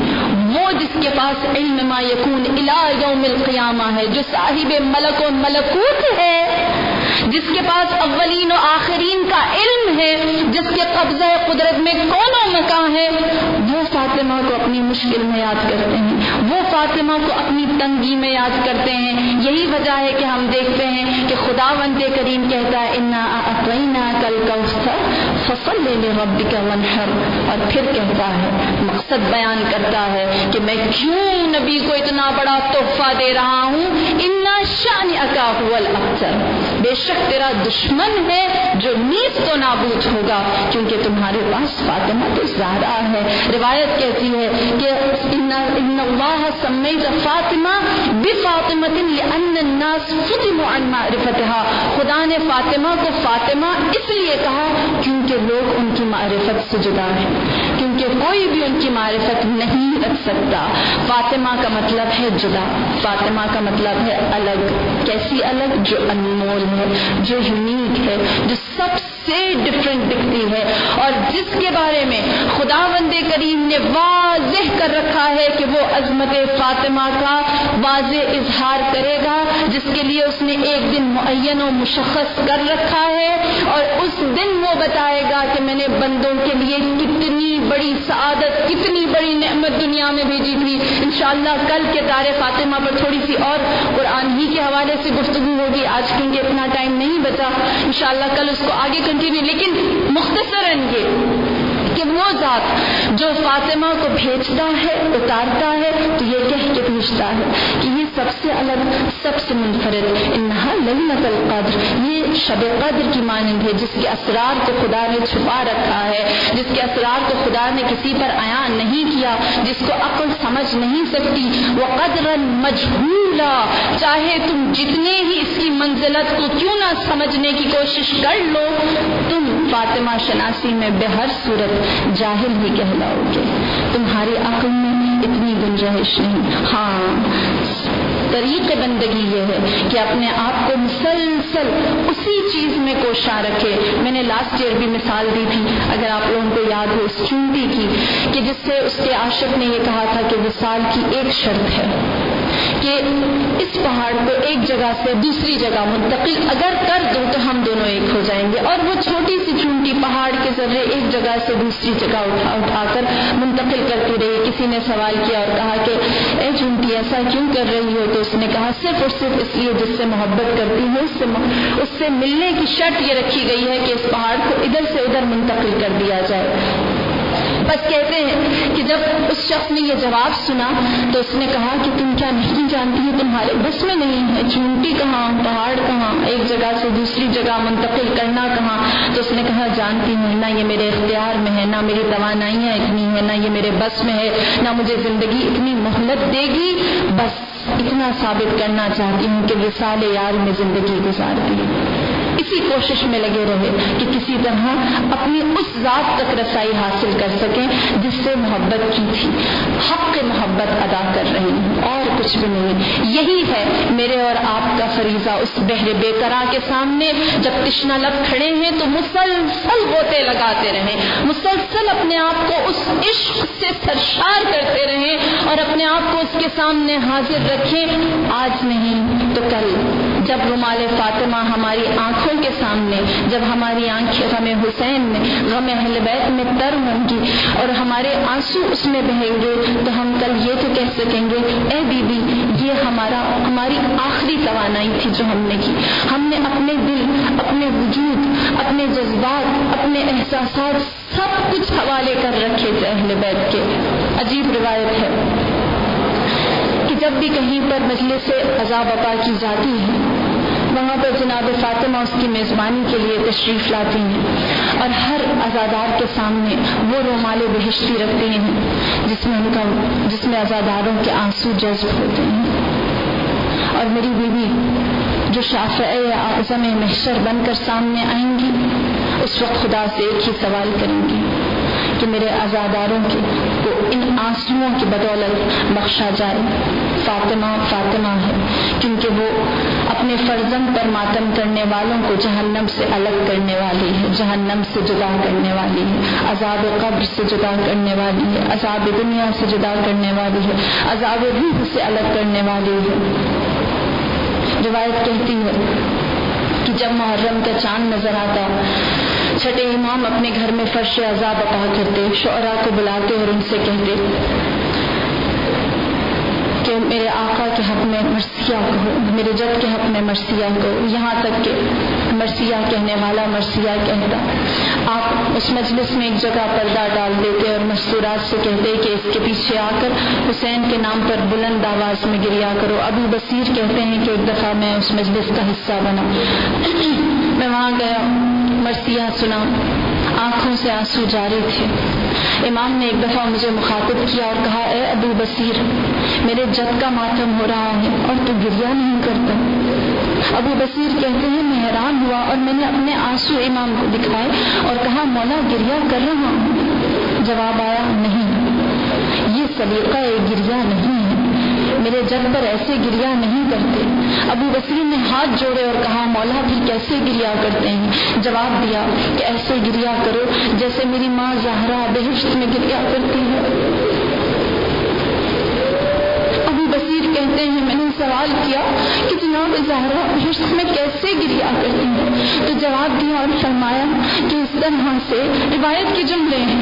وہ جس کے پاس علم ما یکون الی یوم القیامہ ہے، جو صاحب ملک و ملکوت ہے، جس کے پاس اولین و آخرین کا علم ہے، جس کے قبضہ قدرت میں کون و مکان ہے، وہ فاطمہ کو اپنی مشکل میں یاد کرتے ہیں، وہ فاطمہ کو اپنی تنگی میں یاد کرتے ہیں۔ یہی وجہ ہے کہ ہم دیکھتے ہیں کہ خداوند کریم کہتا ہے انا اعطیناک الکوثر فصل لربک وانحر، اور پھر کہتا ہے، مقصد بیان کرتا ہے کہ میں کیوں نبی کو اتنا بڑا تحفہ دے رہا ہوں، انا شانئک هو الابتر، بے شک تیرا دشمن ہے جو نیست و نابود ہوگا، کیونکہ تمہارے پاس فاطمہ تو زہرا ہے۔ روایت کہتی ہے کہ ان اللہ سمیت فاطمہ بفاطمۃ لان الناس فتنوا عن معرفتها، خدا نے فاطمہ کو فاطمہ اس لیے کہا کیونکہ لوگ ان کی معرفت سے جدا ہیں، کیونکہ کوئی بھی ان کی معرفت نہیں رکھ سکتا۔ فاطمہ کا مطلب ہے جدا، فاطمہ کا مطلب ہے الگ۔ کیسی الگ؟ جو انمول ہے، جو یونیک ہے، جو سب سے ڈفرینٹ دکھتی ہے، اور جس کے بارے میں خداوند کریم نے واضح کر رکھا ہے کہ وہ عظمت فاطمہ کا واضح اظہار کرے گا، جس کے لیے اس نے ایک دن معین و مشخص کر رکھا ہے، اور اس دن وہ بتائے گا کہ میں نے بندوں کے لیے کتنی بڑی سعادت، کتنی بڑی نعمت دنیا میں بھیجی تھی۔ انشاءاللہ کل کے تارے فاطمہ پر تھوڑی سی اور قرآن ہی کے حوالے سے گفتگو ہوگی، آج کیونکہ اتنا ٹائم نہیں بچا، انشاءاللہ کل اس کو آگے کنٹینیو، لیکن مختصراً یہ کہ وہ ذات جو فاطمہ کو بھیجتا ہے، اتارتا ہے، تو یہ کہہ کے بھیجتا ہے کہ یہ سب سے الگ، سب سے منفرد، انہا لیلۃ القدر، یہ شب قدر کی مانند ہے، جس کے اسرار کو خدا نے چھپا رکھا ہے، جس کے اسرار کو خدا نے کسی پر عیاں نہیں کیا، جس کو عقل سمجھ نہیں سکتی۔ وقدرا مجہولا، چاہے تم جتنے ہی اس کی منزلت کو کیوں نہ سمجھنے کی کوشش کر لو، تم فاطمہ شناسی میں بہر صورت جاہل ہی کہلاؤ گے، تمہاری عقل میں اتنی گنجائش نہیں۔ ہاں، طریق بندگی یہ ہے کہ اپنے آپ کو مسلسل اسی چیز میں کوشاں رکھے۔ میں نے لاسٹ ایئر بھی مثال دی تھی، اگر آپ لوگوں کو یاد ہو، اس چونٹی کی، کہ جس سے اس کے عاشق نے یہ کہا تھا کہ وصال کی ایک شرط ہے کہ اس پہاڑ کو ایک جگہ سے دوسری جگہ منتقل اگر کر دو تو ہم دونوں ایک ہو جائیں گے، اور وہ چھوٹی سی چونٹی پہاڑ کے ذرے ایک جگہ سے دوسری جگہ اٹھا اٹھا کر منتقل کرتی رہی۔ کسی نے سوال کیا اور کہا کہ اے چونٹی ایسا کیوں کر رہی ہو؟ تو اس نے کہا صرف اور صرف اس لیے جس سے محبت کرتی ہوں اس سے اس سے ملنے کی شرط یہ رکھی گئی ہے کہ اس پہاڑ کو ادھر سے ادھر منتقل کر دیا جائے۔ بس کہتے ہیں کہ جب اس شخص نے یہ جواب سنا تو اس نے کہا کہ تم کیا نہیں جانتی ہو، تمہارے بس میں نہیں ہے، چونٹی کہاں، پہاڑ کہاں، ایک جگہ سے دوسری جگہ منتقل کرنا کہاں؟ تو اس نے کہا جانتی ہوں، نہ یہ میرے اختیار میں ہے، نہ میری توانائیاں اتنی ہیں، نہ یہ میرے بس میں ہے، نہ مجھے زندگی اتنی مہلت دے گی، بس اتنا ثابت کرنا چاہتی ہوں کہ وصال یار میں زندگی گزارتی ہے۔ اسی کوشش میں لگے رہے کہ کسی طرح اپنی اس ذات تک رسائی حاصل کر سکیں جس سے محبت کی تھی، حق محبت ادا کر رہی ہوں، اور کچھ بھی نہیں۔ یہی ہے میرے اور آپ کا فریضہ اس بحر بے قرار کے سامنے، جب تشنہ لب کھڑے ہیں تو مسلسل غوطے لگاتے رہیں، مسلسل اپنے آپ کو اس عشق سے سرشار کرتے رہیں اور اپنے آپ کو اس کے سامنے حاضر رکھیں، آج نہیں تو کل، جب رومال فاطمہ ہماری آنکھوں کے سامنے، جب ہماری آنکھیں غم حسین میں، غم اہل بیت میں تر ہوں گی اور ہمارے آنسو اس میں بہیں گے، تو ہم کل یہ تو کہہ سکیں گے اے بی بی یہ ہمارا ہماری آخری توانائی تھی جو ہم نے کی، ہم نے اپنے دل، اپنے وجود، اپنے جذبات، اپنے احساسات سب کچھ حوالے کر رکھے تھے اہل بیت کے۔ عجیب روایت ہے کہ جب بھی کہیں پر مجلس عزا بپا کی جاتی ہے، وہاں پر جناب فاطمہ اس کی میزبانی کے لیے تشریف لاتی ہیں اور ہر عزادار کے سامنے وہ رومال بہشتی رکھتے ہیں جس میں ان کا جس میں عزاداروں کے آنسو جذب ہوتے ہیں، اور میری بیوی جو شافعہ اعظم محشر بن کر سامنے آئیں گی، اس وقت خدا سے ایک ہی سوال کریں گی کہ میرے عزاداروں کی کو ان آنسوؤں کی بدولت بخشا جائے۔ فاطمہ فاطمہ ہے کیونکہ وہ اپنے فرزند پر ماتم کرنے والوں کو جہنم سے الگ کرنے والی ہے، جہنم سے جدا کرنے والی ہے، عذاب قبر سے جدا کرنے والی ہے، عذاب دنیا سے جدا کرنے والی ہے، عذاب روح سے الگ کرنے والی ہے۔ روایت کہتی ہے کہ جب محرم کا چاند نظر آتا، چھٹے امام اپنے گھر میں فرش عذاب عطا کرتے، شعراء کو بلاتے اور ان سے کہتے کہ میرے آقا کے حق میں مرثیہ کہو، میرے جد کے حق میں مرثیہ کہو، یہاں تک کہ مرثیہ کہنے والا مرثیہ کہتا۔ آپ اس مجلس میں ایک جگہ پردہ ڈال دیتے اور مستورات سے کہتے کہ اس کے پیچھے آ کر حسین کے نام پر بلند آواز میں گریا کرو۔ ابو بصیر کہتے ہیں کہ ایک دفعہ میں اس مجلس کا حصہ بنا، میں وہاں گیا، مرثیہ سنا، آنکھوں سے آنسو جاری تھے۔ امام نے ایک دفعہ مجھے مخاطب کیا اور کہا، اے ابو بصیر، میرے جد کا ماتم ہو رہا ہے اور تو گریہ نہیں کرتا۔ ابو بصیر کہتے ہیں میں حیران ہوا اور میں نے اپنے آنسو امام کو دکھائے اور کہا مولا گریہ کر رہا ہوں۔ جواب آیا نہیں، یہ سلیقہ گریہ نہیں ہے، میرے جد پر ایسے گریہ نہیں کرتے۔ ابو بصیر نے ہاتھ جوڑے اور کہا مولا پھر کیسے گریہ کرتے ہیں؟ جواب دیا کہ ایسے گریہ کرو جیسے میری ماں زہرا بہشت میں گریہ کرتی ہے۔ ابو بصیر کہتے ہیں میں نے سوال کیا کہ جناب زہرا بہشت میں کیسے گریہ کرتی ہیں؟ تو جواب دیا اور فرمایا کہ اس طرح سے، روایت کے جملے ہیں،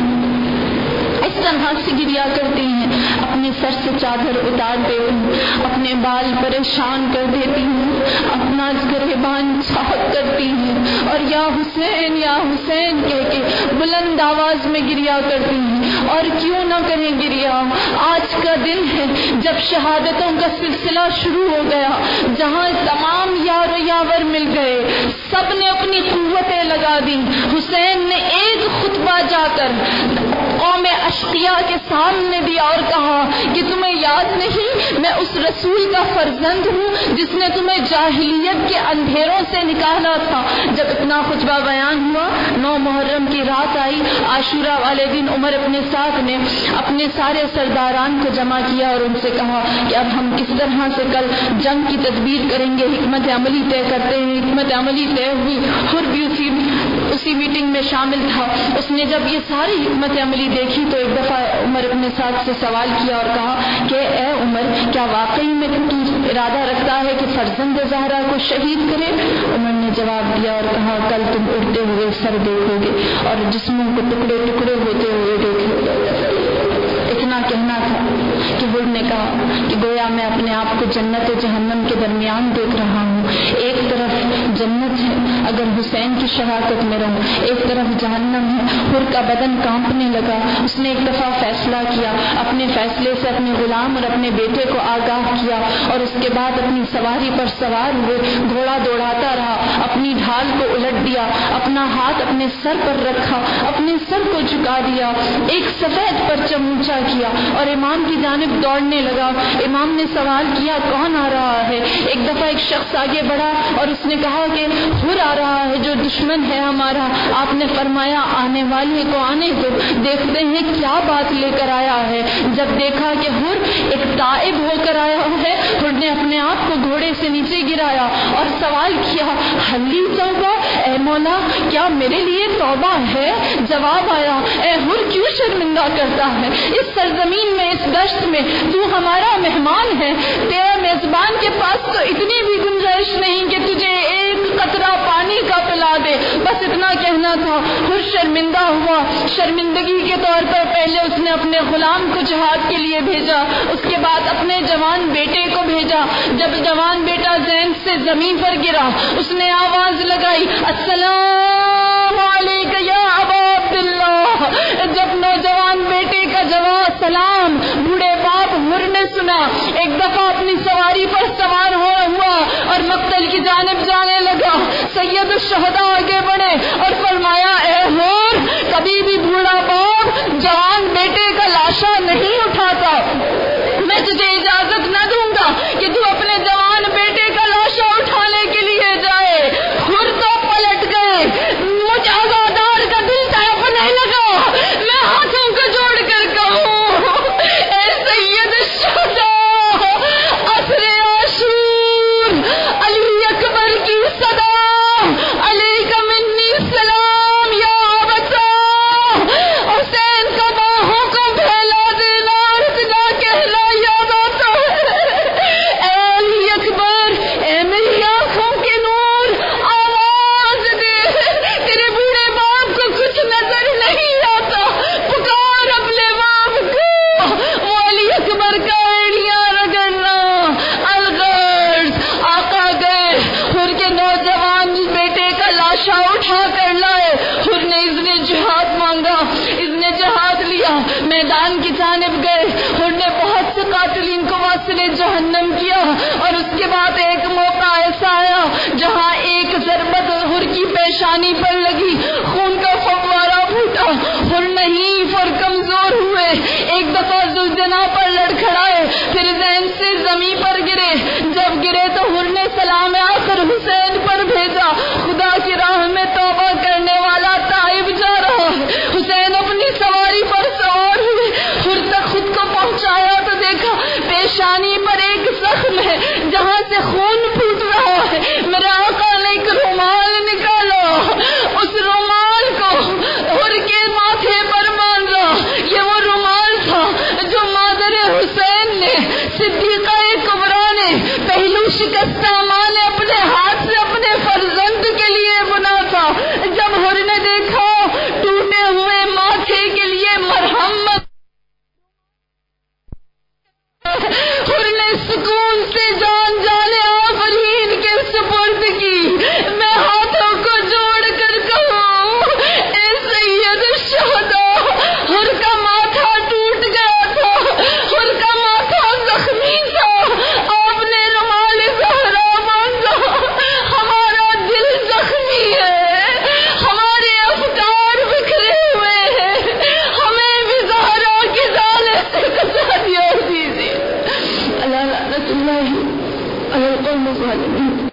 اس طرح سے گریہ کرتی ہیں، اپنے سر سے چادر اتار دیتی ہوں، اپنے بال پریشان کر دیتی ہوں، اپنا گریبان چاک کرتی ہوں اور یا حسین یا حسین کہہ کے بلند آواز میں گریہ کرتی ہیں۔ اور کیوں نہ کریں گریہ؟ آج کا دن ہے جب شہادتوں کا سلسلہ شروع ہو گیا، جہاں تمام یار و یاور مل گئے، سب نے اپنی قوتیں لگا دی۔ حسین نے ایک خطبہ جا کر قوم اشقیاء کے سامنے دیا اور کہا کہ تمہیں یاد نہیں میں اس رسول کا فرزند ہوں جس نے تمہیں جاہلیت کے اندھیروں سے نکالا تھا۔ جب اتنا خطبہ بیان ہوا، نو محرم کی رات آئی، عاشورہ والے دن عمر اپنے ساتھ نے اپنے سارے سرداران کو جمع کیا اور ان سے کہا کہ اب ہم کس طرح سے کل جنگ کی تدبیر کریں گے، حکمت عملی طے کرتے ہیں۔ حکمت عملی طے ہوئی، خود بھی اسی اسی میٹنگ میں شامل تھا۔ اس نے جب یہ ساری حکمت عملی دیکھی تو ایک دفعہ عمر اپنے ساتھ سے سوال کیا اور کہا کہ اے عمر، کیا واقعی میں تو ارادہ رکھتا ہے کہ فرزند زہرا کو شہید کرے؟ عمر نے جواب دیا اور کہا کل تم اڑتے ہوئے سر دیکھو گے اور جسموں کو ٹکڑے ٹکڑے ہوتے ہوئے دیکھو گے۔ اتنا کہنا تھا کہ حر نے کہا کہ گویا میں اپنے آپ کو جنت و جہنم کے درمیان دیکھ رہا ہوں، ایک طرف جنت ہے اگر حسین کی شراکت میں رہوں، ایک طرف جہنم ہے۔ حر کا بدن کانپنے لگا، اس نے ایک دفعہ فیصلہ کیا، اپنے فیصلے سے اپنے غلام اور اپنے بیٹے کو آگاہ کیا اور اس کے بعد اپنی سواری پر سوار ہوئے، گھوڑا دوڑاتا رہا، اپنی ڈھال کو الٹ دیا، اپنا ہاتھ اپنے سر پر رکھا، اپنے سر کو جھکا دیا، ایک سفید پرچم اونچا کیا اور امام کی جانب دوڑنے لگا۔ امام نے سوال کیا کون آ رہا ہے؟ ایک دفعہ ایک شخص آگے بڑھا اور اس نے کہا کہ حر آ رہا ہے جو دشمن ہے ہمارا۔ آپ نے فرمایا آنے والے کو آنے دو، دیکھتے ہیں کیا بات لے کر آیا ہے۔ جب دیکھا کہ حر ایک تائب ہو کر آیا ہے، حر نے اپنے آپ کو گھوڑے سے نیچے گرایا اور سوال کیا حلی توبہ، اے مولا کیا میرے لیے توبہ ہے؟ جواب آیا اے حر کیوں شرمندہ کرتا ہے؟ اس سرزمین میں، اس دشت میں تو ہمارا مہمان ہے، تیرے میزبان کے پاس تو اتنی بھی گنجائش نہیں کہ تجھے ایک قطرہ پانی کا پلا دے۔ بس اتنا کہنا تھا۔ حر شرمندہ ہوا، شرمندگی کے طور پر پہلے اس نے اپنے غلام کو جہاد کے لیے بھیجا، اس کے بعد اپنے جوان بیٹے کو بھیجا۔ جب جوان بیٹا زین سے زمین پر گرا، اس نے آواز لگائی السلام علیکم یا ابا عبداللہ۔ جب نوجوان بیٹے کا جواب سلام بوڑھے باپ حر نے سنا، ایک دفعہ اپنی سواری پر سوار ہوا اور مقتل کی جانب جانے لگا۔ سید الشہداء آگے بڑھے اور فرمایا اے حر، کبھی بھی بوڑھا باپ جوان بیٹے کا لاشا نہیں اٹھاتا، میں تجھے اجازت نہ دوں گا کہ تو اپنے جوان بیٹے کا لاشا اٹھانے کے لیے جائے۔ حر تو پلٹ گئے، مجھے آزادار کا دل تڑپنے لگا، میں ہاتھ میدان کی جانب گئے. حر نے بہت سے قاتلین کو واصل جہنم کیا اور اس کے بعد ایک موقع ایسا آیا جہاں ایک ضربت حر کی پیشانی پر لگی, خون کا فوارہ پھوٹا. حر نہیں پر کمزور ہوئے, ایک دفعہ ذوالجناح پر لڑکھڑائے, پھر زین سے زمین پر گرے. جب گرے تو حر نے سلام آخر حسین پر بھیجا. خدا کی راہ میں توبہ کرنے والا تائب جا رہا ہے. حسین اپنی سواری پر سوار ہوئے, حر تک خود کو پہنچایا تو دیکھا پیشانی پر ایک زخم ہے جہاں سے خون پھوٹ رہا ہے. میرے آقا نے ایک رومال نکالا, اس رومال کو حر کے ماتھے پر باندھا. یہ وہ رومال تھا جو مادر حسین نے, صدیقہ کبریٰ نے, پہلو شکستہ ماں نے اپنے ہاتھ سے اپنے فرزند کے لیے بنا تھا. جب حر نے دیکھا ٹوٹے ہوئے ماتھے کے لیے مرہم, حر نے سکون سے جان جانے آفرین کے سپرد کی. میں ہاتھوں کو جوڑ کر کہوں اے سید الشہداء, حر کا ماتھا ٹوٹ گیا تھا, حر کا ماتھا زخمی تھا, آپ نے رومال زہرا باندھا. ہمارا دل زخمی ہے, ہمارے افکار بکھرے ہوئے ہیں, ہمیں بھی زہرا کے جانے سے بچا دیا دیجیے. اللہ لعنت اللہ علی القوم الظالمین.